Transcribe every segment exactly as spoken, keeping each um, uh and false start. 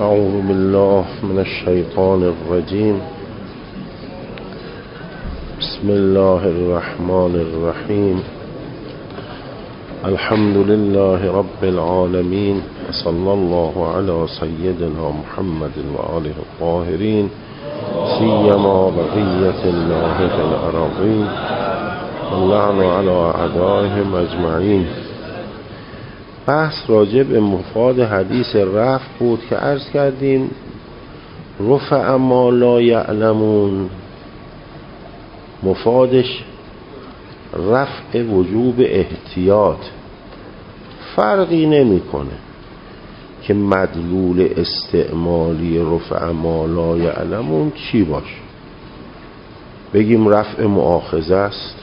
اعوذ بالله من الشیطان الرجیم. بسم الله الرحمن الرحیم. الحمد لله رب العالمین. صلی الله علی سیدنا محمد و آله الطاهرین، سیما بقیة الله فی الارضین واللعن علی اعدائهم اجمعین. بحث راجع به مفاد حدیث رفع بود که عرض کردیم رفع ما لا یعلمون، مفادش رفع وجوب احتیاط. فرقی نمیکنه که مدلول استعمالی رفع ما لا یعلمون چی باشه. بگیم رفع مؤاخذه است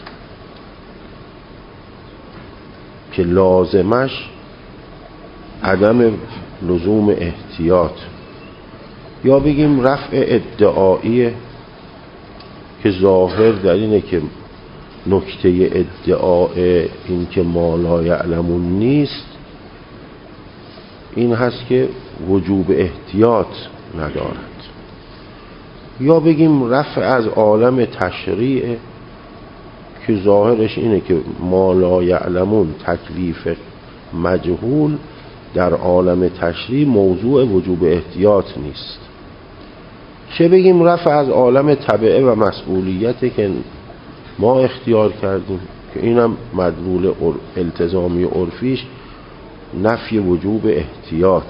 که لازمش عدم لزوم احتیاط، یا بگیم رفع ادعاییه که ظاهر در اینه که نکته ادعاء این که ما لا یعلمون نیست این هست که وجوب احتیاط ندارد، یا بگیم رفع از عالم تشریع که ظاهرش اینه که ما لا یعلمون تکلیف مجهول در عالم تشریع موضوع وجوب احتیاط نیست. چه بگیم رفع از عالم تبعه و مسئولیت که ما اختیار کردیم که اینم مدلول التزامی عرفیش نفی وجوب احتیاط.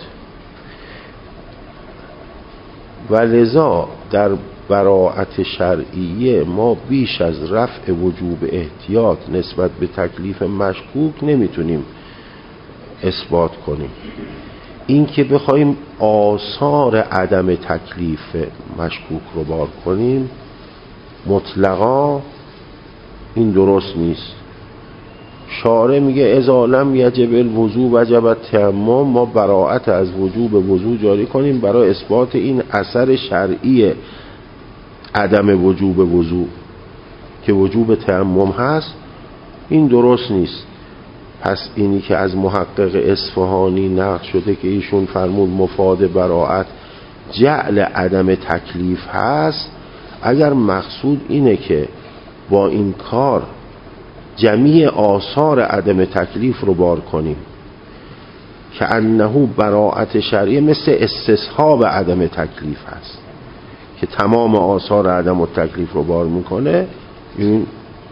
و لذا در براءت شرعیه ما بیش از رفع وجوب احتیاط نسبت به تکلیف مشکوک نمیتونیم اثبات کنیم. این که بخوایم آثار عدم تکلیف مشکوک رو بار کنیم مطلقا این درست نیست. شارع میگه اذا لم یجب الوضوء وجب التیمم، ما براءت از وجوب وضوء جاری کنیم برای اثبات این اثر شرعی عدم وجوب وضوء که وجوب تیمم هست. این درست نیست. پس اینی که از محقق اصفهانی نقل شده که ایشون فرمود مفاد براءت جعل عدم تکلیف هست، اگر مقصود اینه که با این کار جمیع آثار عدم تکلیف رو بار کنیم که انه براءت شرعی مثل استصحاب عدم تکلیف هست که تمام آثار عدم تکلیف رو بار میکنه، این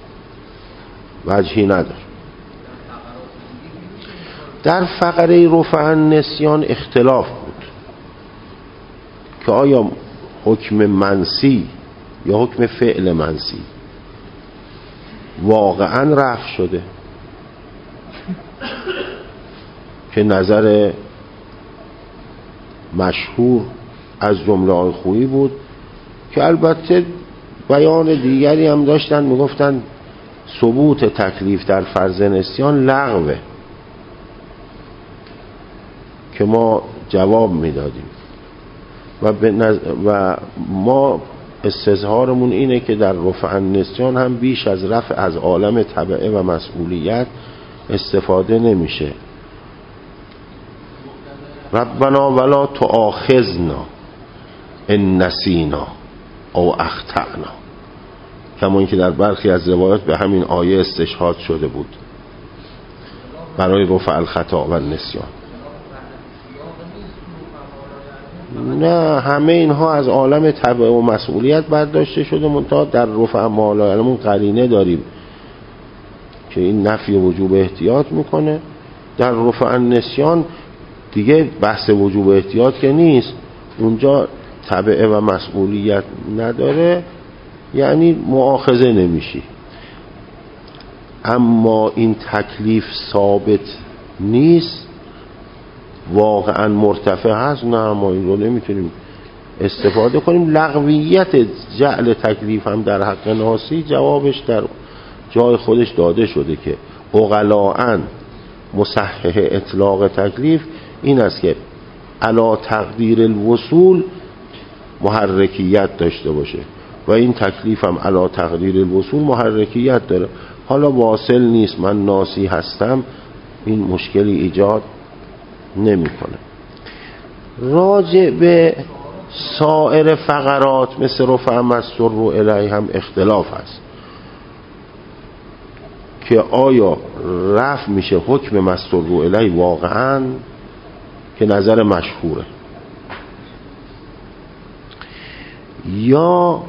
وجهی نداره. در فقره رفع النسیان اختلاف بود که آیا حکم منسی یا حکم فعل منسی واقعا رفع شده، که نظر مشهور از جمله آقای خویی بود که البته بیان دیگری هم داشتن، میگفتن ثبوت تکلیف در فرض نسیان لغوه، که ما جواب میدادیم و, نظ... و ما استظهارمون اینه که در رفع النسیان هم بیش از رفع از عالم تبعه و مسئولیت استفاده نمیشه. ربنا ولا تؤاخذنا ان نسینا او اخطأنا، کما اینکه در برخی از روایات به همین آیه استشهاد شده بود برای رفع الخطا و النسیان. نه، همه اینها از عالم تبع و مسئولیت برداشته شده، منتها در رفع ما لا یعلمون قرینه داریم که این نفی وجوب احتیاط میکنه. در رفع النسیان دیگه بحث وجوب احتیاط که نیست، اونجا تبع و مسئولیت نداره، یعنی مؤاخذه نمیشی. اما این تکلیف ثابت نیست، واقعا مرتفع هست، نه ما این رو نمیتونیم استفاده کنیم. لغویت جعل تکلیف هم در حق ناسی جوابش در جای خودش داده شده که عقلاً مصحح اطلاق تکلیف این است که علا تقدیر الوصول محرکیت داشته باشه و این تکلیف هم علا تقدیر الوصول محرکیت داره. حالا واصل نیست، من ناسی هستم، این مشکلی ایجاد نمی کنه. راجع به سایر فقرات مثل رفع مستر رو الیه هم اختلاف هست که آیا رفع میشه حکم مستر رو الیه واقعا، که نظر مشهوره، یا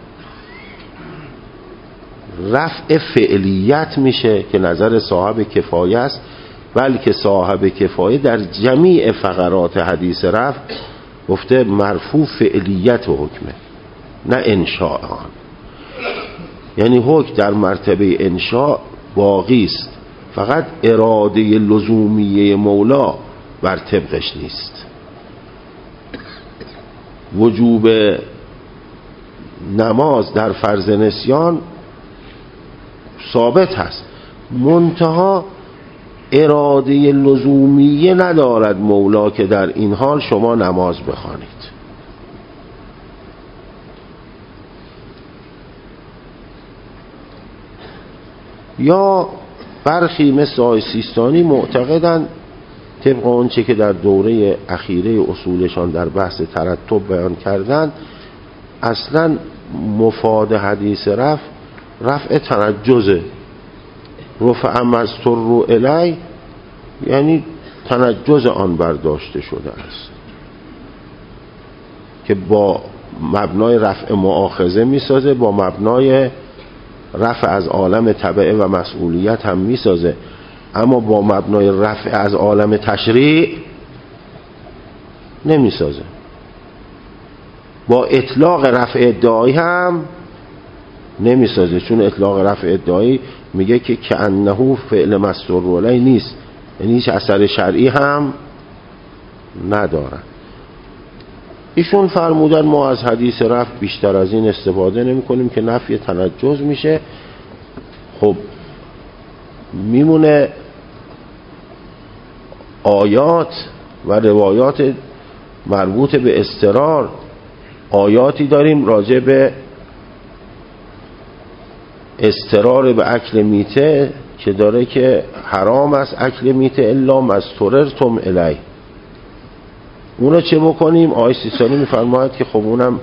رفع فعلیت میشه که نظر صاحب کفایه است، بلکه صاحب کفایه در جمیع فقرات حدیث رفع گفته مرفوع فعلیت حکمه نه انشاء آن، یعنی حکم در مرتبه انشاء باقی است، فقط اراده لزومیه مولا بر طبقش نیست. وجوب نماز در فرض نسیان ثابت هست، منتها اراده لزومیه ندارد مولا که در این حال شما نماز بخوانید. یا برخی مثل آقای سیستانی معتقدند طبق آنچه که در دوره اخیره اصولشان در بحث ترتب بیان کردند، اصلا مفاد حدیث رفع رفع تنجزه، رفع مستر رو الی یعنی تنجز آن برداشته شده است که با مبنای رفع مؤاخذه میسازه، با مبنای رفع از عالم تبعه و مسئولیت هم میسازه، اما با مبنای رفع از عالم تشریع نمیسازه. با اطلاق رفع ادعایی هم نمیسازه، چون اطلاق رفع ادعایی میگه که کأنه فعل مستر علیه نیست، یعنی هیچ اثر شرعی هم نداره. ایشون فرمودن ما از حدیث رفع بیشتر از این استفاده نمی کنیم که نفی تنجز میشه. خب میمونه آیات و روایات مربوط به اضطرار. آیاتی داریم راجع به اضطرار به اکل میته که داره که حرام است اکل میته الا مستررتم الیه. اونو چه بکنیم؟ آیه سیستانی میفرماید که خب اونم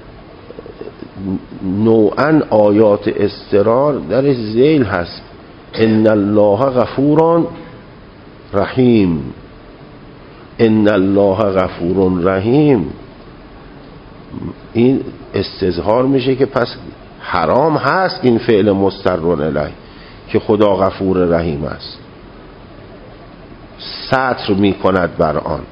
نوعا آیات اضطرار درش ذیل هست، ان الله غفور رحیم، ان الله غفور رحیم. این استظهار میشه که پس حرام هست این فعل مسترون الیه که خدا غفور رحیم است، ستر میکند بر آن،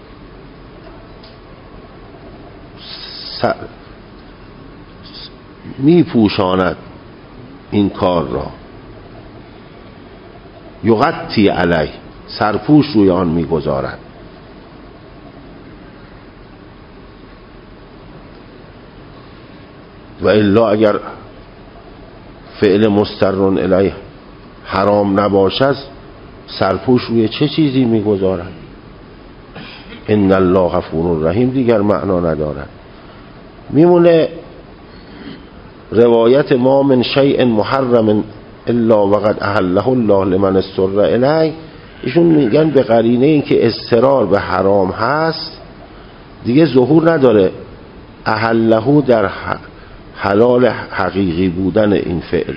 میپوشاند این کار را، یغطی علیه، سرپوش روی آن میگذارد. و الا اگر فعل مسترون الیه حرام نباشد سرپوش روی چه چیزی میگذارد؟ ان الله غفور رحیم دیگر معنا ندارد. میمونه روایت ما من شیء محرم الا وقد احله الله لمن استر الیه. ایشون میگن به قرینه این که اضطرار به حرام هست دیگه ظهور نداره احله در حلال حقیقی بودن این فعل،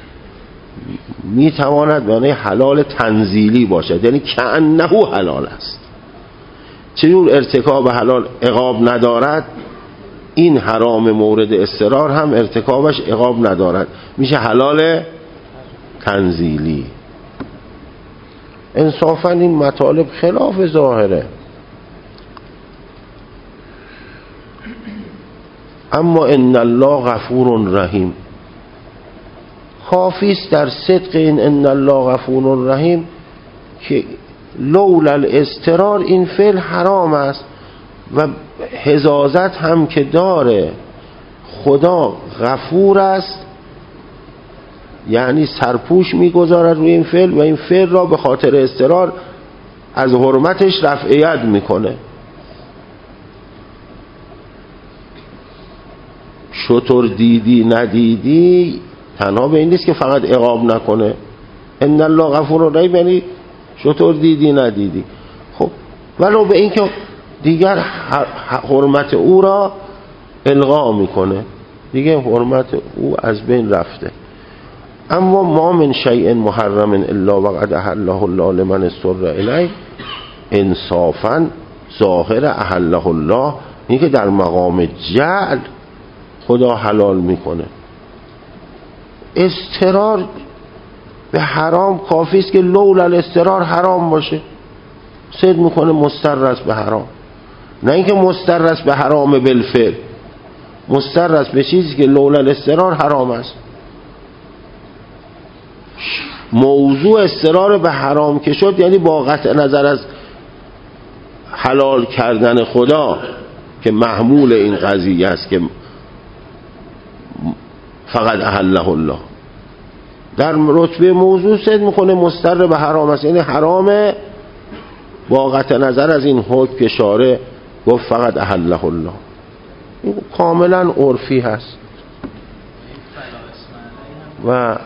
میتواند معنی حلال تنزیلی باشد، یعنی کأنه حلال است. چون ارتکاب حلال عقاب ندارد، این حرام مورد اضطرار هم ارتکابش عقاب ندارد، میشه حلال تنزیلی. انصافا این مطالب خلاف ظاهره، اما ان الله غفور رحیم کافی است در صدق این ان الله غفور رحیم که لولا الاضطرار این فعل حرام است و حزازت هم که داره خدا غفور است، یعنی سرپوش میگذارد روی این فعل و این فعل را به خاطر اضطرار از حرمتش رفعیت میکنه. شطور دیدی ندیدی تنها به این نیست که فقط عقاب نکنه، ان الله غفور رحیم یعنی شطور دیدی ندیدی. خب ولو به این که دیگر حرمت او را الغا میکنه، دیگه حرمت او از بین رفته. اما ما من شیء محرم الا وقد احله الله لمن اضطر الیه، انصافا ظاهر احله الله این که در مقام جعل خدا حلال میکنه. اضطرار به حرام کافی است که لولا الاضطرار حرام باشه، صد میکنه مضطر است به حرام، نه اینکه مضطر است به حرام بالفعل، مضطر است به چیزی که لولا الاضطرار حرام است. موضوع اضطرار به حرام که شد یعنی با قطع نظر از حلال کردن خدا که محمول این قضیه است که فقط احله الله، در رتبه موضوع صد میکنه مضطر به حرام است، یعنی حرامه با قطع نظر از این حکم که شارع گفت فقط احله الله. این کاملا عرفی هست. و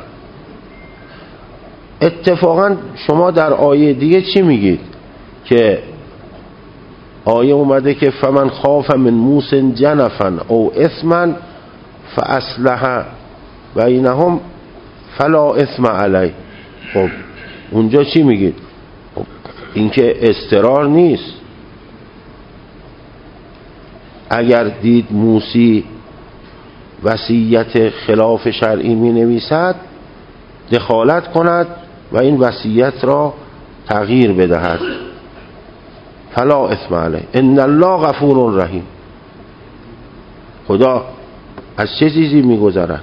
اتفاقا شما در آیه دیگه چی میگید؟ که آیه اومده که فمن خاف من موس جنفا او اثما فاصلح بینهم فلا اثم علیه. خب اونجا چی میگید؟ خب این که اضطرار نیست. اگر دید موسی وصیت خلاف شرعی می نویسد دخالت کند و این وصیت را تغییر بدهد، فلا اثم علیه ان الله غفور رحیم. خدا از چه چیزی می گذرد؟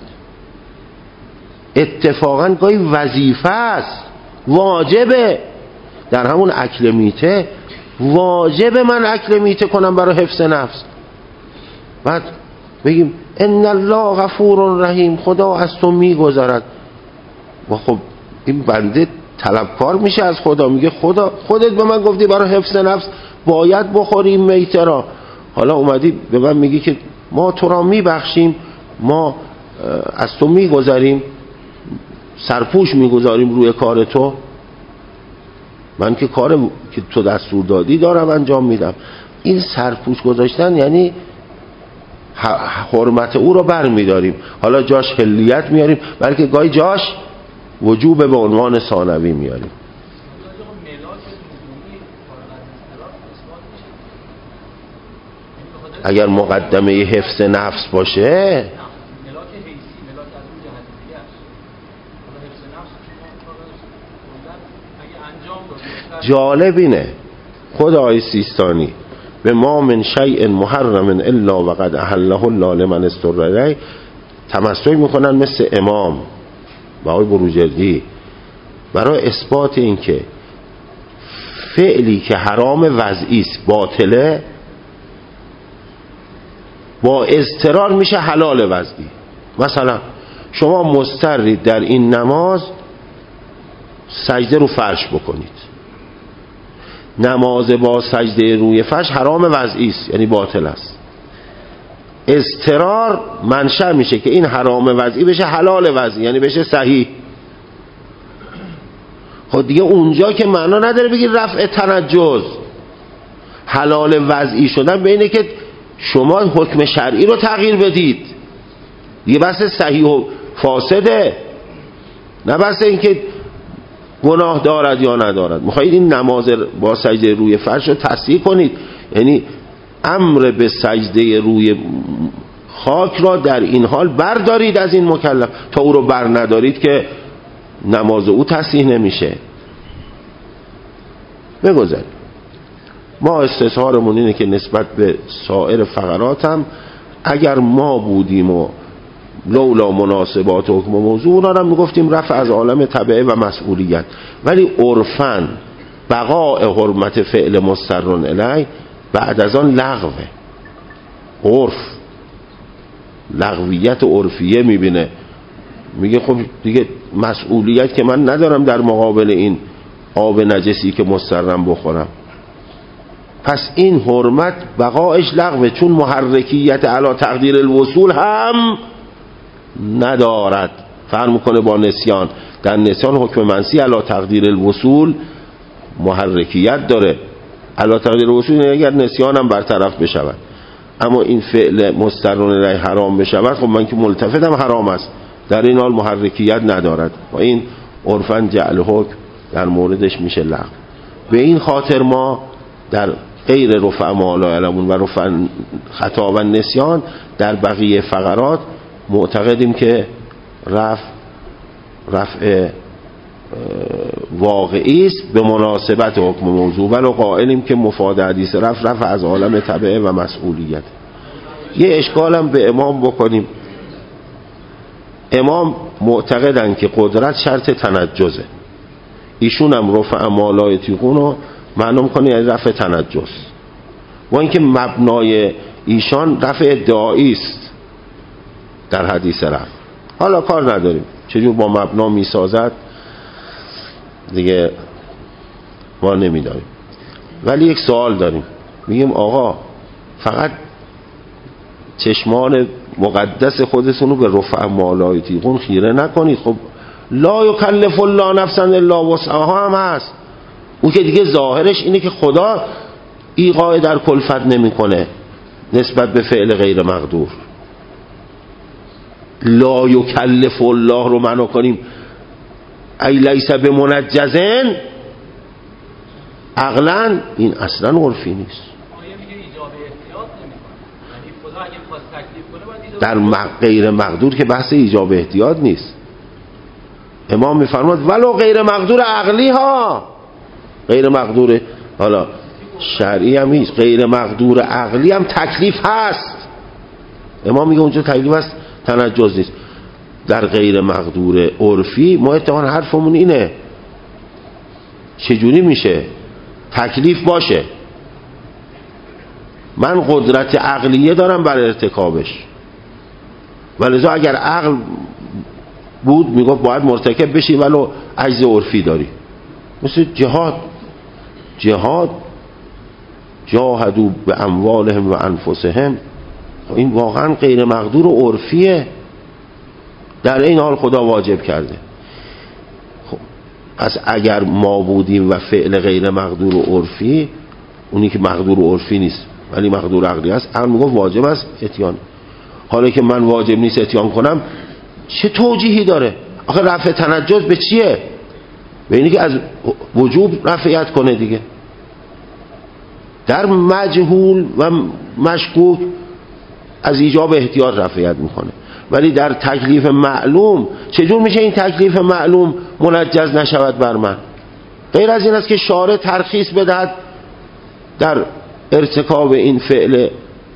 اتفاقا گاهی وظیفه است، واجبه، در همون اکل میته واجب من اکل میته کنم برای حفظ نفس. بعد بگیم ان الله غفور رحیم، خدا از تو میگذرد. و خب این بنده طلبکار میشه از خدا، میگه خدا خودت به من گفتی برای حفظ نفس باید بخوریم میته را، حالا اومدی به من میگی که ما تو را میبخشیم، ما از تو میگذریم، سرپوش میگذاریم روی کار تو. من که کار که تو دستور دادی دارم انجام میدم. این سرپوش گذاشتن یعنی حرمت او رو بر میداریم، حالا جاش حلیت میاریم، بلکه گاهی جاش وجوب به عنوان ثانوی میاریم. اگر مقدمه حفظ نفس باشه جالب اینه خدای سیستانی به ما من شیء محرم الا وقد احله الله لمن اضطر الیه تمسک میکنن مثل امام و آقای بروجردی برای اثبات این که فعلی که حرام وضعی است باطله با اضطرار میشه حلال وضعی. مثلا شما مضطرید در این نماز سجده رو فرش بکنید، نماز با سجده روی فرش حرام وضعی است، یعنی باطل است. اضطرار منشأ میشه که این حرام وضعی بشه حلال وضعی، یعنی بشه صحیح. خب دیگه اونجا که معنا نداره بگید رفع تنجز. حلال وضعی شدن بینه که شما حکم شرعی رو تغییر بدید، دیگه بحث صحیح و فاسده، نه بحث این که گناه دارد یا ندارد. میخواید این نماز با سجده روی فرش رو تصحیح کنید، یعنی امر به سجده روی خاک را در این حال بردارید از این مکلف، تا او رو بر ندارید که نماز او تصحیح نمیشه. بگذارید ما استظهارمون اینه که نسبت به سایر فقرات هم اگر ما بودیم و لولا مناسبات حکم و موضوع را هم میگفتیم رفع از عالم تبعه و مسئولیت، ولی عرفاً بقاء حرمت فعل مضطر الیه بعد از آن لغوه. عرف لغویت عرفیه میبینه، میگه خب دیگه مسئولیت که من ندارم در مقابل این آب نجسی که مضطرم بخورم، پس این حرمت بقایش لغوه، چون محرکیت علی تقدیر الوصول هم ندارد. فرق میکنه با نسیان، در نسیان حکم منسی علی تقدیر الوصول محرکیت داره، علی تقدیر اصول اگر نسیان هم برطرف بشود، اما این فعل مسترون الیه حرام بشود، خب من که ملتفتم حرام است، در این حال محرکیت ندارد و این عرفاً جعل حکم در موردش میشه لغو. به این خاطر ما در غیر رفع ما لا یعلمون و رفع خطا و نسیان در بقیه فقرات معتقدیم که رفع رفع واقعی است به مناسبت حکم موضوع، ولو قائلیم که مفاد حدیث رفع رفع از عالم تبعه و مسئولیت. یه اشکالم به امام بکنیم. امام معتقدن که قدرت شرط تنجزه، ایشون هم رفع ما لا یطیقون رو معلوم کنه یعنی رفع تنجز، و اینکه مبنای ایشان رفع ادعایی است در حدیث رفع. حالا کار نداریم چجور با مبنا میسازد دیگه ما نمیداریم، ولی یک سوال داریم. میگیم آقا فقط چشمان مقدس خودتون رو به رفع ما لا یطیقون خیره نکنید. خب لا یکلف الله نفسا الا وسعها هم هست، اون که دیگه ظاهرش اینه که خدا ایقاع در کلفت نمیکنه نسبت به فعل غیر مقدور. لا یکلف الله رو معنا کنیم ای لیس بمنجزن، عقلا این اصلا عرفی نیست. در غیر مقدور که بحث ایجاب احتیاط نیست. امام میفرماد ولو غیر مقدور عقلی ها، غیر مقدور حالا شرعی هم نیست، غیر مقدور عقلی هم تکلیف هست. امام میگه اونجا تکلیف هست تنجز نیست. در غیر مقدور عرفی ما اتفاقا حرفمون اینه چجوری میشه تکلیف باشه؟ من قدرت عقلیه دارم برای ارتکابش، ولذا اگر عقل بود میگفت باید مرتکب بشی ولو عجز عرفی داری. مثل جهاد، جهاد جاهدوا به اموالهم و انفسهم، این واقعا غیر مقدور و عرفیه، در این حال خدا واجب کرده. خب پس اگر ما بودیم و فعل غیر مقدور و عرفی، اونی که مقدور و عرفی نیست ولی مقدور عقلی است، عقل میگه واجب است اتیان. حالا که من واجب نیست اتیان کنم چه توجیهی داره؟ آخه رفع تنجز به چیه؟ به اینی که از وجوب رفعیت کنه دیگه. در مجهول و مشکوک از ایجاب احتیاط رفعیت میکنه، ولی در تکلیف معلوم چجور میشه این تکلیف معلوم منجز نشود بر من؟ غیر از این است که شارع ترخیص بدهد در ارتکاب این فعل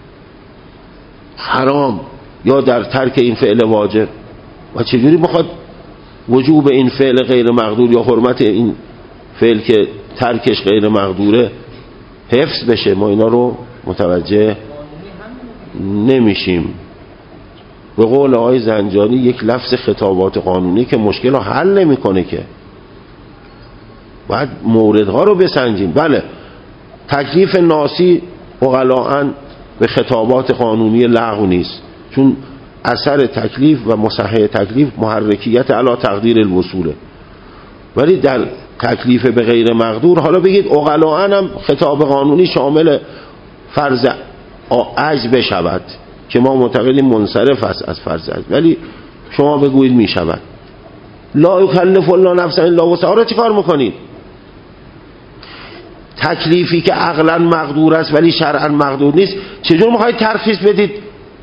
حرام یا در ترک این فعل واجب، و چجوری بخواد وجوب این فعل غیر مقدور یا حرمت این فعل که ترکش غیر مقدوره حفظ بشه؟ ما اینا رو متوجه نمیشیم. به قول آقای زنجانی یک لفظ خطابات قانونی که مشکل رو حل نمیکنه، که باید موردها رو بسنجیم. بله تکلیف ناسی عقلاً به خطابات قانونی لغو نیست، چون اثر تکلیف و مصحح تکلیف محرکیت علی تقدیر الوصوله، ولی در تکلیف به غیر مقدور حالا بگید عقلاً هم خطاب قانونی شامل فرض عجز بشود که ما معتقدیم منصرف است از فرض عجز، ولی شما بگویید می شود. لا یکلف الله نفسا الا وسعها رو چیکار میکنید؟ تکلیفی که عقلا مقدور است ولی شرعا مقدور نیست چجور میخواید ترخیص بدید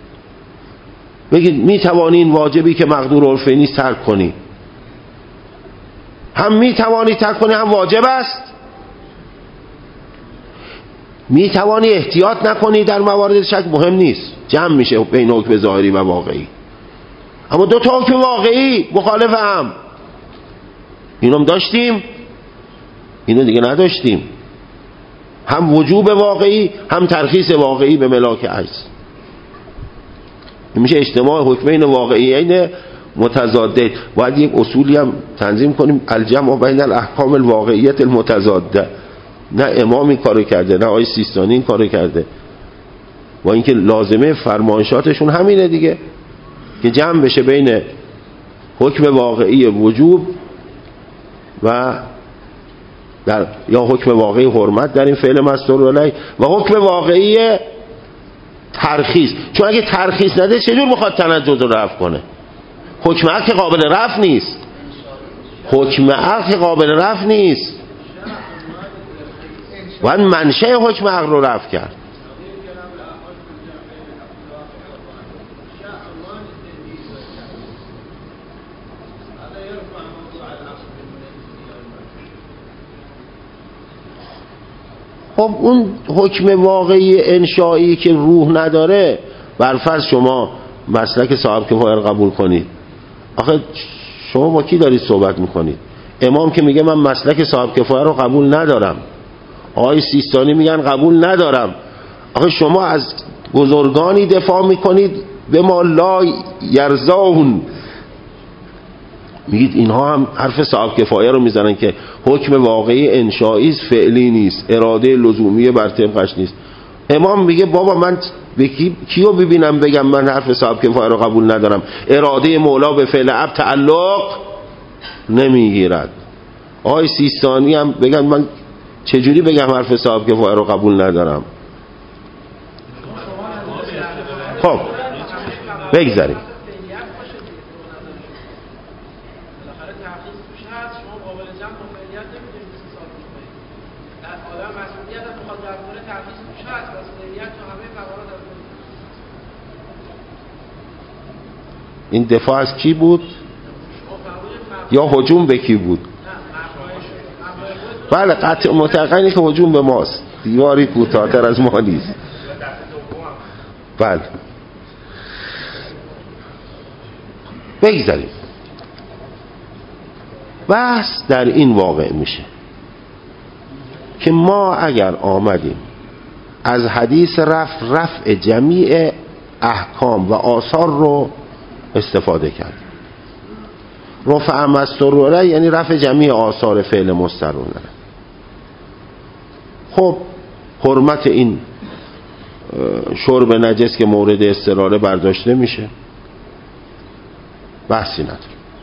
بگید می توانی این واجبی که مقدور عرفی نیست ترک کنی؟ هم می توانی ترک کنی هم واجب است. می توانی احتیاط نکنی در موارد شک، مهم نیست، جمع میشه بین حکم ظاهری و واقعی. اما دو تا حکم واقعی مخالف هم، اینم داشتیم اینو دیگه نداشتیم، هم وجوب واقعی هم ترخیص واقعی به ملاک عجز. میشه اجتماع حکمین واقعیین متضادین. باید یک اصولی هم تنظیم کنیم، الجمع بین الاحکام الواقعیت المتضاده. نه امام این کارو کرده، نه آقای سیستانی این کارو کرده، و اینکه لازمه فرمایشاتشون همینه دیگه، که جمع بشه بین حکم واقعی وجوب و در یا حکم واقعی حرمت در این فعل مستور علیه و حکم واقعی ترخیص. چون اگه ترخیص نده چجور میخواد تنجز رو رفع کنه؟ حکم عقل قابل رفع نیست، حکم عقل قابل رفع نیست، باید منشأ حکم عقل رو رفع کرد. خب اون حکم واقعی انشایی که روح نداره، برفرض شما مسلک صاحب کفایه رو قبول کنید، آخه شما با کی دارید صحبت میکنید؟ امام که میگه من مسلک صاحب کفایه رو قبول ندارم، آقای سیستانی میگن قبول ندارم، آخه شما از بزرگانی دفاع میکنید به ما لا یرزاون، میگید اینها هم حرف صاحب کفایه رو میزنن که حکم واقعی انشایی فعلی نیست، اراده لزومی بر طبقش نیست. امام میگه بابا من به کی کیو ببینم بگم من حرف صاحب کفایه رو قبول ندارم؟ اراده مولا به فعل اب تعلق نمیگیرد. آقای سیستانی هم بگن من چجوری بگم حرف صاحب کفایه رو قبول ندارم؟ خب بگذاریم. این دفاع از کی بود؟ یا هجوم به کی بود؟ بله قطع متقنی که هجوم به ماست، دیواری کوتاه‌تر از ما نیست. بله بگذاریم. بحث در این واقع میشه که ما اگر آمدیم از حدیث رفع رفع جمیع احکام و آثار رو استفاده کرد، رفع مستور یعنی رفع جمیع آثار فعل مسترون. خب حرمت این شرب نجس که مورد استراره برداشته میشه، بحثی نداره.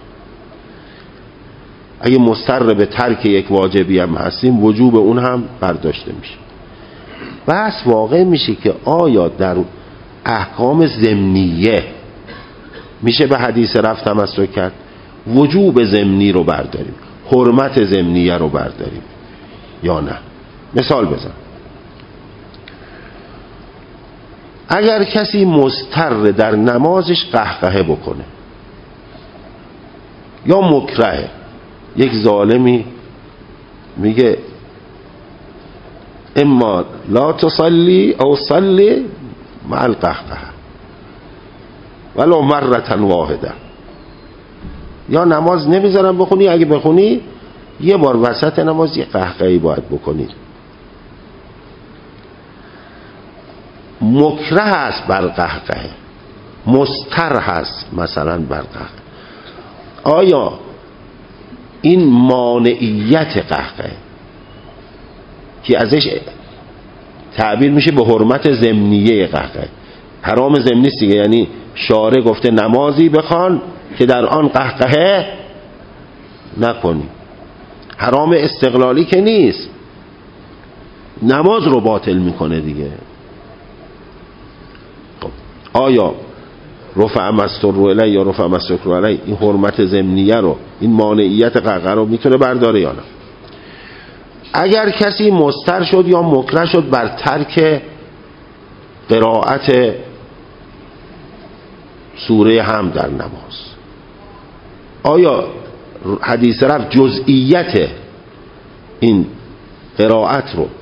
اگه مستر به ترک یک واجبی هم هستیم وجوب اون هم برداشته میشه. بحث واقع میشه که آیا در احکام ضمنیه میشه به حدیث رفع تمسک کرد؟ وجوب ضمنی رو برداریم، حرمت ضمنیه رو برداریم یا نه؟ مثال بزن. اگر کسی مضطر در نمازش قهقهه بکنه یا مکرهه، یک ظالمی میگه اما لا تصلی او صلی مع القهقه ولو مرة واحده، یا نماز نمیذارم بخونی، اگه بخونی یه بار وسط نماز یه قهقهی باید بکنید. مکره هست بر قهقه، مستر هست مثلا بر قهقه. آیا این مانعیت قهقه که ازش تعبیر میشه به حرمت ضمنیه قهقه، حرام ضمنی است دیگه، یعنی شارع گفته نمازی بخوان که در آن قهقه نکنی، حرام استقلالی که نیست، نماز رو باطل میکنه دیگه. خب آیا رفع مستور علیه یا رفع مستکر علیه این حرمت ضمنیه رو، این مانعیت قهقه رو میتونه برداره یا نه؟ اگر کسی مستر شد یا مکره شد بر ترک قرائت سوره هم در نماز، آیا حدیث رفع جزئیت این قرائت رو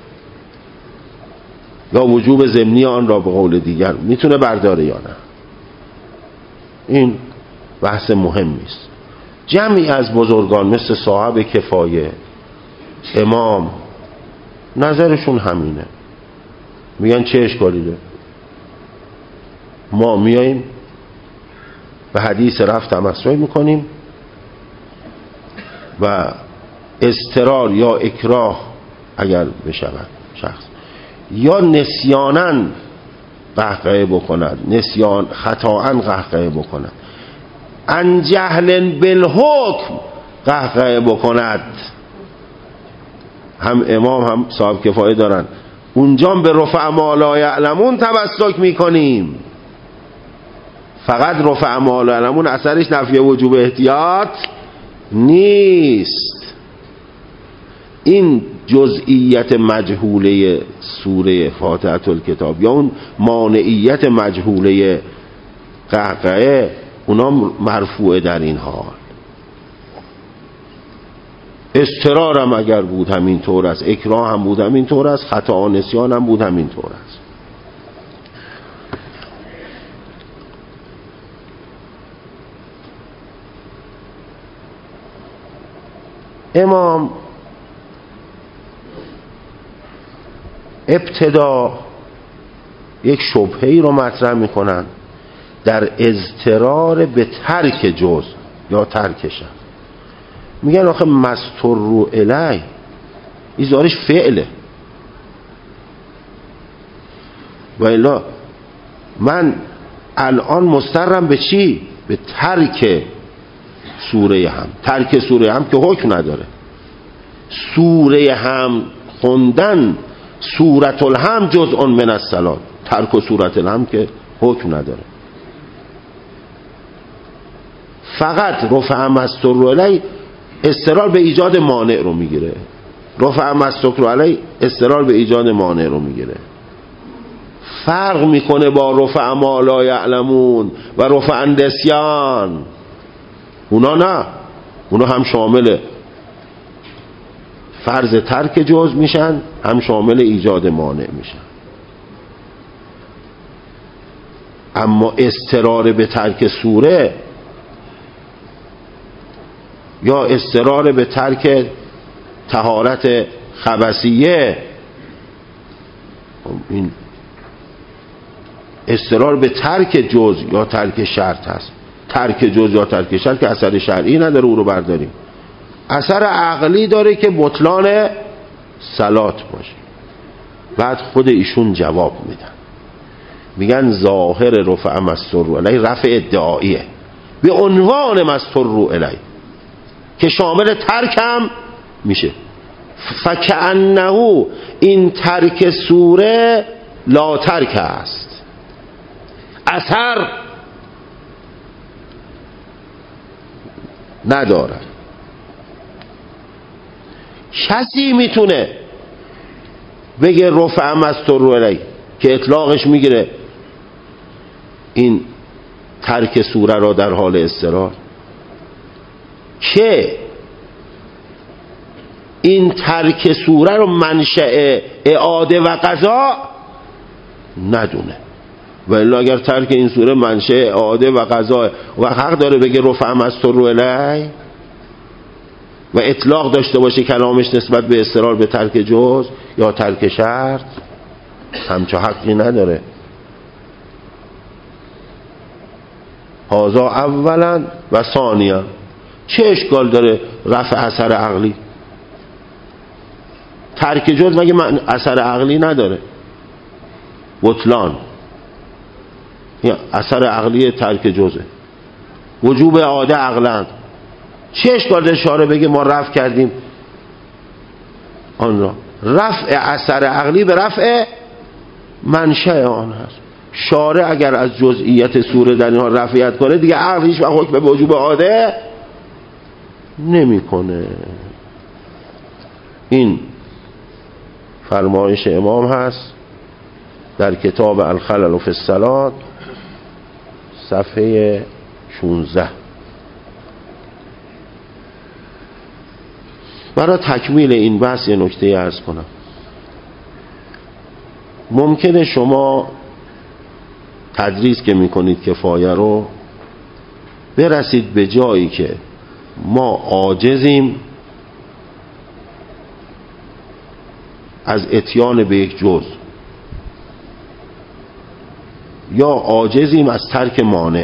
یا وجوب ضمنی آن را به قول دیگر میتونه برداره یا نه؟ این بحث مهمی است. جمعی از بزرگان مثل صاحب کفایه، امام، نظرشون همینه، میگن چه اشکالی داره؟ ما میاییم به حدیث رفع تمسک میکنیم و اضطرار یا اکراه اگر بشود شخص یا نسیاناً قهقه بکند، نسیان خطااً قهقه بکند، ان جهل بالحکم قهقه بکند، هم امام هم صاحب کفایه دارن، اونجا به رفع ما لا یعلمون تمسک میکنیم. فقط رفع ما لا یعلمون اثرش نفی وجوب احتیاط نیست. این جزئیت مجهوله سوره فاتحه الکتاب یا اون مانعیت مجهوله قهقهه، اونا مرفوعه در این حال. اضطرار هم اگر بود همین طور است، اکراه هم بود همین طور است، خطا و نسیان هم بود همین طور است. امام ابتدا یک شبهه‌ای رو مطرح میکنن در اضطرار به ترک جز یا ترکش. میگن آخه مستر رو الی ایزارش فعله، و الا من الان مسترم به چی؟ به ترک سوره هم. ترک سوره هم که حکم نداره. سوره هم خوندن، سورة الهم جزء من الصلاة، ترک و سورة الهم که حکم نداره. فقط رفع مستر علی استقرار به ایجاد مانع رو میگیره. رفع مستر علی استقرار به ایجاد مانع رو میگیره. فرق میکنه با رفع ما لا یعلمون و رفع اندسیان. اونا نه، اونا هم شامل فرض ترک جز میشن، هم شامل ایجاد مانع میشن. اما اضطرار به ترک سوره یا اضطرار به ترک طهارت خبثیه، این اضطرار به ترک جز یا ترک شرط هست. ترک جز یا ترک شرط که اثر شرعی نداره، او رو برداریم. اثر عقلی داره که بطلان صلات باشه. بعد خود ایشون جواب میدن، میگن ظاهر رفع مستر علی رفع ادعاییه به عنوان مستر علی که شامل ترک هم میشه. فکأنه این ترک سوره لا ترک است، اثر نداره. کسی میتونه بگه رفع مستر علی که اطلاقش میگیره این ترک سوره را در حال اضطرار، که این ترک سوره رو منشأ اعاده و قضا ندونه. و الا اگر ترک این سوره منشأ اعاده و قضا و حق داره بگه رفع مستر علی و اطلاق داشته باشه کلامش نسبت به اضطرار به ترک جز یا ترک شرط؟ همچه حقی نداره. هذا اولا و ثانیا. چه اشکال داره رفع اثر عقلی؟ ترک جز مگه من اثر عقلی نداره؟ بطلان یا اثر عقلی ترک جزه، وجوب اعاده عقلند. چه اشکال داره شارع بگه ما رفع کردیم آن را؟ رفع اثر عقلی به رفع منشأ آن هست. شارع اگر از جزئیت سوره در اینها رفعیت کنه دیگه عقل هیچ وقت حکم به وجوب اعاده نمیکنه. این فرمایش امام هست در کتاب الخلل فی الصلاة صفحه شانزده. برای تکمیل این بحث یه نکته عرض کنم. ممکنه شما تدریس که میکنید کفایه رو برسید به جایی که ما عاجزیم از اتیان به یک جز یا عاجزیم از ترک مانع.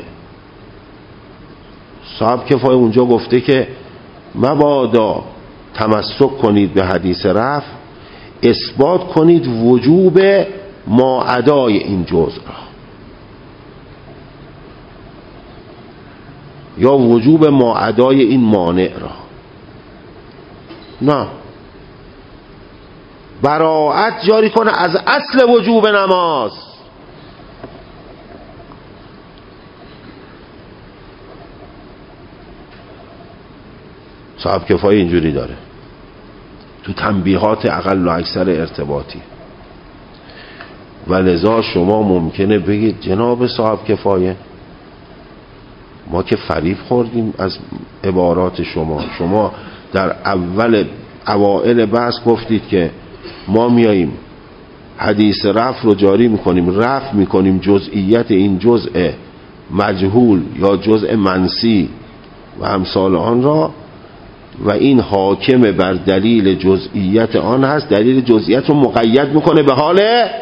صاحب کفایه اونجا گفته که مبادا تمسک کنید به حدیث رفع، اثبات کنید وجوب ما ادای این جزء را یا وجوب ما ادای این مانع را. نه، براءت جاری کنه از اصل وجوب نماز. صاحب کفایه اینجوری داره تو تنبیهات اقل و اکثر ارتباطی، و لذا شما ممکنه بگید جناب صاحب کفایه ما که فریب خوردیم از عبارات شما. شما در اول اوائل بحث گفتید که ما میاییم حدیث رفع رو جاری میکنیم، رفع میکنیم جزئیت این جزء مجهول یا جزء منسی و امثال آن را، و این حاکم بر دلیل جزئیت آن هست، دلیل جزئیت رو مقید میکنه به حال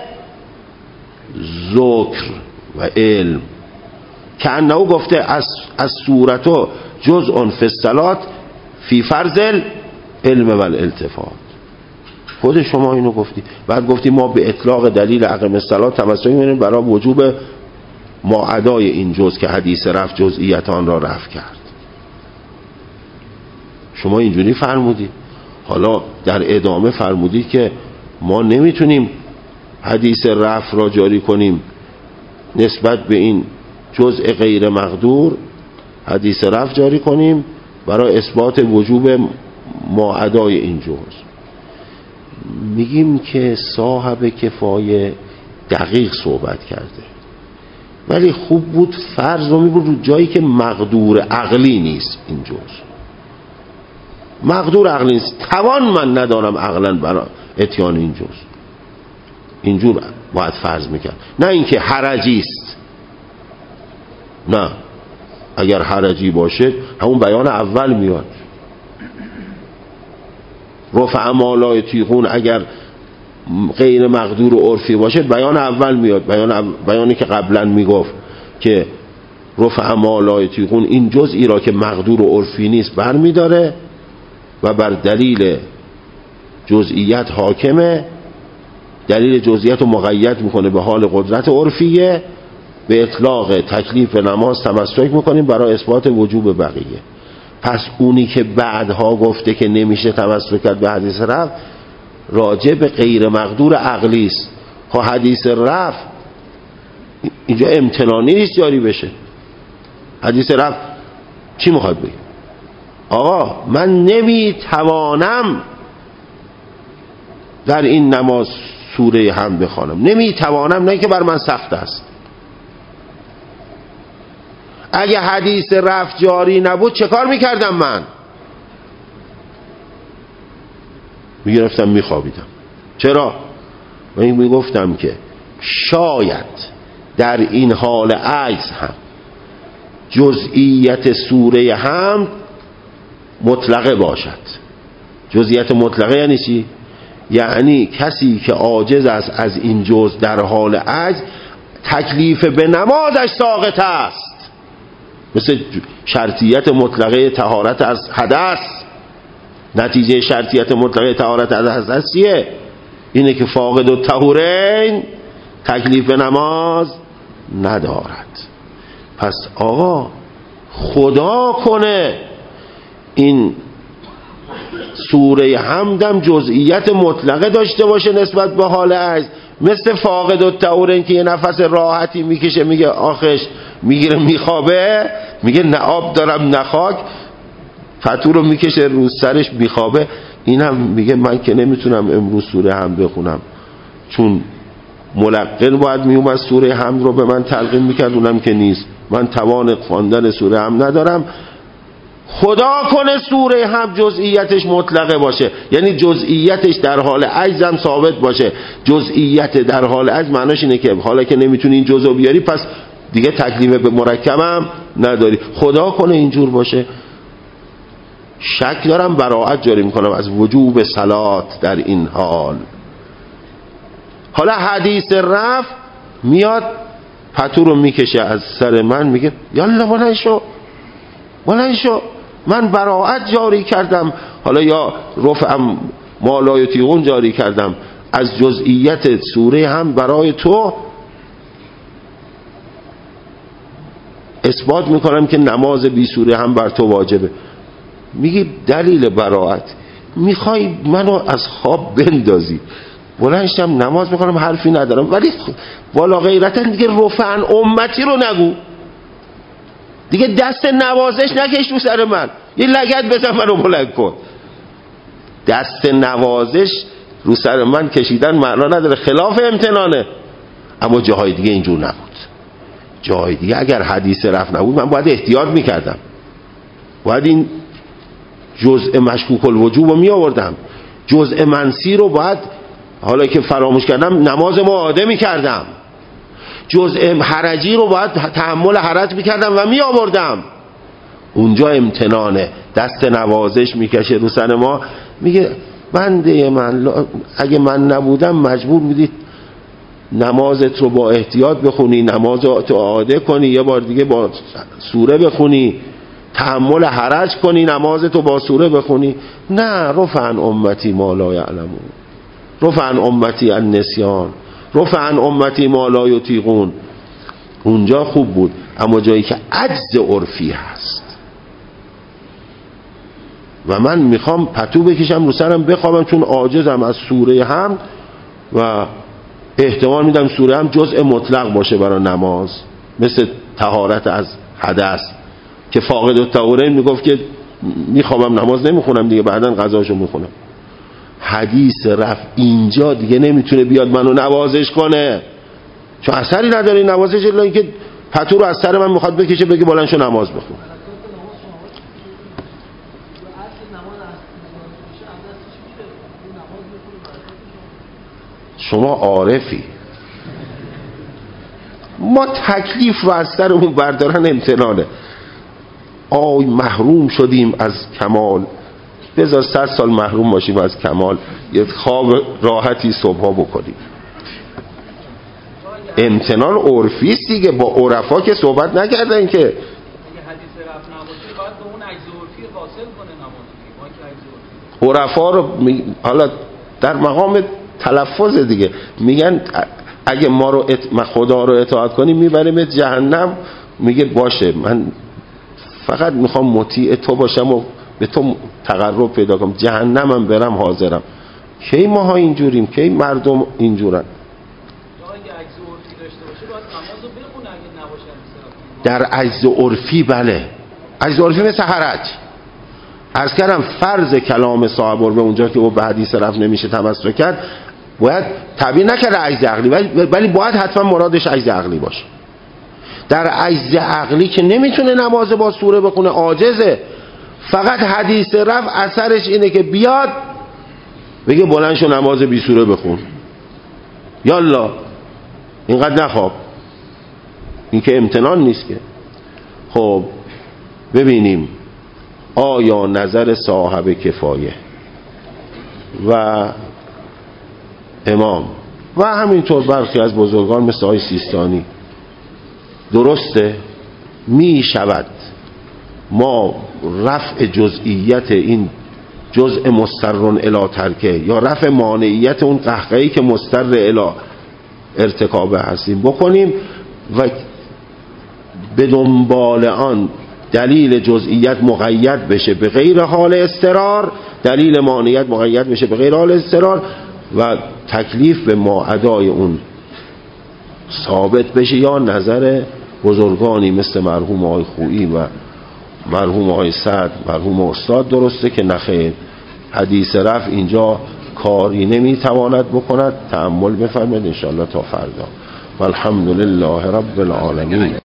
ذکر و علم، که انه گفته از از صورتو جزء فی الصلات فی فرض علم و الالتفات. خود شما اینو گفتی. بعد گفتی ما به اطلاق دلیل اقم الصلات تمسک می‌کنیم برای وجوب ما ادای این جزء که حدیث رفع جزئیت آن را رفع کرد. شما اینجوری فرمودی. حالا در ادامه فرمودی که ما نمیتونیم حدیث رفع را جاری کنیم نسبت به این جزء غیر مقدور، حدیث رفع جاری کنیم برای اثبات وجوب ما ادای این جزء. میگیم که صاحب کفایه دقیق صحبت کرده، ولی خوب بود فرض رو میبود رو جایی که مقدور عقلی نیست. این جزء مقدور عقلی نیست، توان من ندارم عقلا برای اتیان این جزء. اینجور باید فرض میکرد، نه اینکه حرجی است. نه، اگر حرجی باشه همون بیان اول میاد. رفع ما لا یطیقون اگر غیر مقدور و عرفی باشه بیان اول میاد، بیان اول بیانی که قبلا میگفت که رفع ما لا یطیقون این جزئی را که مقدور و عرفی نیست برمیداره و بر دلیل جزئیت حاکمه، دلیل جزئیت رو مقید میکنه به حال قدرت عرفیه، به اطلاق تکلیف نماز تمسک میکنیم برای اثبات وجوب بقیه. پس اونی که بعدها گفته که نمیشه تمسک کرد به حدیث رفع راجع به غیر مقدور عقلی است. خب حدیث رفع اینجا امتنانی نیست جاری بشه. حدیث رفع چی میخواد بگه؟ آقا من نمیتوانم در این نماز سوره هم بخوانم، نمیتوانم، نه که بر من سخت است. اگه حدیث رفع جاری نبود چه کار میکردم من؟ میگرفتم میخوابیدم. چرا؟ من میگفتم که شاید در این حال عجز هم جزئیت سوره هم مطلقه باشد. جزئیت مطلقه یعنی چی؟ یعنی کسی که عاجز است از این جزء در حال عجز تکلیف به نمازش ساقط است. مثل شرطیت مطلقه طهارت از حدث. نتیجه شرطیت مطلقه طهارت از حدث چیه؟ اینه که فاقد الطهورین تکلیف به نماز ندارد. پس آقا خدا کنه این سوره حمدم جزئیت مطلقه داشته باشه نسبت به حال عجز، مثل فاقد الطهورین که یه نفس راحتی میکشه میگه آخش میگیره میخوابه، میگه نه آب دارم نه خاک، فتو رو میکشه رو سرش میخوابه. اینم میگه من که نمیتونم امروز سوره حمد بخونم چون ملقن باید میومد سوره حمد رو به من تلقین میکرد، اونم که نیست، من توان خواندن سوره حمد ندارم. خدا کنه سوره حمد جزئیتش مطلقه باشه، یعنی جزئیتش در حال عجزم ثابت باشه. جزئیت در حال عجز معناش اینه که حالا که نمیتونی این جزء بیاری پس دیگه تکلیف به مرکبم نداری. خدا کنه اینجور باشه. شک دارم براءت جاری میکنم از وجوب صلات در این حال. حالا حدیث رفع میاد پتو رو میکشه از سر من، میگه یالا بلند شو بلند شو، من براءت جاری کردم، حالا یا رفعم ما لا یطیقون جاری کردم از جزئیت سوره هم برای تو اثبات میکنم که نماز بی سوره هم بر تو واجبه. میگی دلیل براءت، میخوای منو از خواب بندازی. بلند شدم نماز میخونم، حرفی ندارم، ولی والا غیرتا دیگه رفعن امتی رو نگو دیگه، دست نوازش نکش رو سر من، یه لگد بزن منو بلند کن. دست نوازش رو سر من کشیدن معنا نداره، خلاف امتنانه. اما جاهای دیگه اینجور نبود. جاهای دیگه اگر حدیث رفع نبود من باید احتیاط میکردم، باید این جزء مشکوک الوجوب رو می آوردم، جزء منسی رو باید، حالا که فراموش کردم، نماز ما عاده می کردم، جزء حرجی رو باید تحمل حرج می کردم و می آوردم. اونجا امتنانه، دست نوازش می کشه رو سر ما، میگه بنده من اگه من نبودم مجبور بودید نمازت رو با احتیاط بخونی، نمازت رو عاده کنی، یه بار دیگه با سوره بخونی، تحمل حرج کنی، نمازتو با سوره بخونی. نه، رفعن امتی ما لا یعلمون، رفعن امتی النسیان، رفعن امتی ما لا یطیقون. اونجا خوب بود. اما جایی که عجز عرفی هست و من میخوام پتو بکشم رو سرم بخوابم چون عاجزم از سوره هم، و احتمال میدم سوره هم جزء مطلق باشه برای نماز، مثل طهارت از حدث که فاقد الطهورین میگفت که میخوابم نماز نمیخونم دیگه، بعدن قضاشو میخونم. حدیث رفع اینجا دیگه نمیتونه بیاد منو نوازش کنه، چون اثری نداره نوازش، الا اینکه پتو رو از سر من میخواد بکشه بگه بلند شو نماز بخون. شما عارفی، ما تکلیف رو از سرمون بردارن امتنانه. آی محروم شدیم از کمال، بذار صد سال محروم باشیم از کمال، یه خواب راحتی صبحا بکنیم. امتنان عرفی است دیگه، با عرفا که صحبت نکردن که. عرفا رو حالا در مقام تلفظ دیگه میگن اگه ما رو ات... ما خدا رو اطاعت کنیم میبریم جهنم. میگه باشه، من فقط میخوام مطیع تو باشم و به تو تقرب پیدا کنم، جهنمم برم حاضرم. کی ماها اینجوریم؟ کی مردم اینجورن؟ در عجز عرفی بله، عجز عرفی مثل حرج. عرض کردم فرض کلام صاحب به اونجا که او به حدیث رفع نمیشه تمسک کرد، باید تعبیر نکرده عجز عقلی، ولی باید حتما مرادش عجز عقلی باشه. در عجز عقلی که نمیتونه نماز با سوره بخونه، عاجزه، فقط حدیث رفع اثرش اینه که بیاد بگه بلند شو نماز بی سوره بخون، یالا اینقدر نخواب. این که امتنان نیست که. خب ببینیم آیا نظر صاحب کفایه و امام و همینطور برخی از بزرگان مثل آقای سیستانی درسته؟ می شود ما رفع جزئیت این جزء مسترن الی ترکه یا رفع مانعیت اون قهقهی که مستر الی ارتکابه هستیم بکنیم و به دنبال آن دلیل جزئیت مقید بشه به غیر حال اضطرار، دلیل مانعیت مقید بشه به غیر حال اضطرار و تکلیف به ما ادای اون ثابت بشه، یا نظر بزرگانی مثل مرحوم آقای خویی و مرحوم آقای سعد، مرحوم استاد درسته که نخیر حدیث رفع اینجا کاری نمیتواند بکند. تأمل بفرمایید انشاءالله تا فردا. والحمدلله رب العالمین.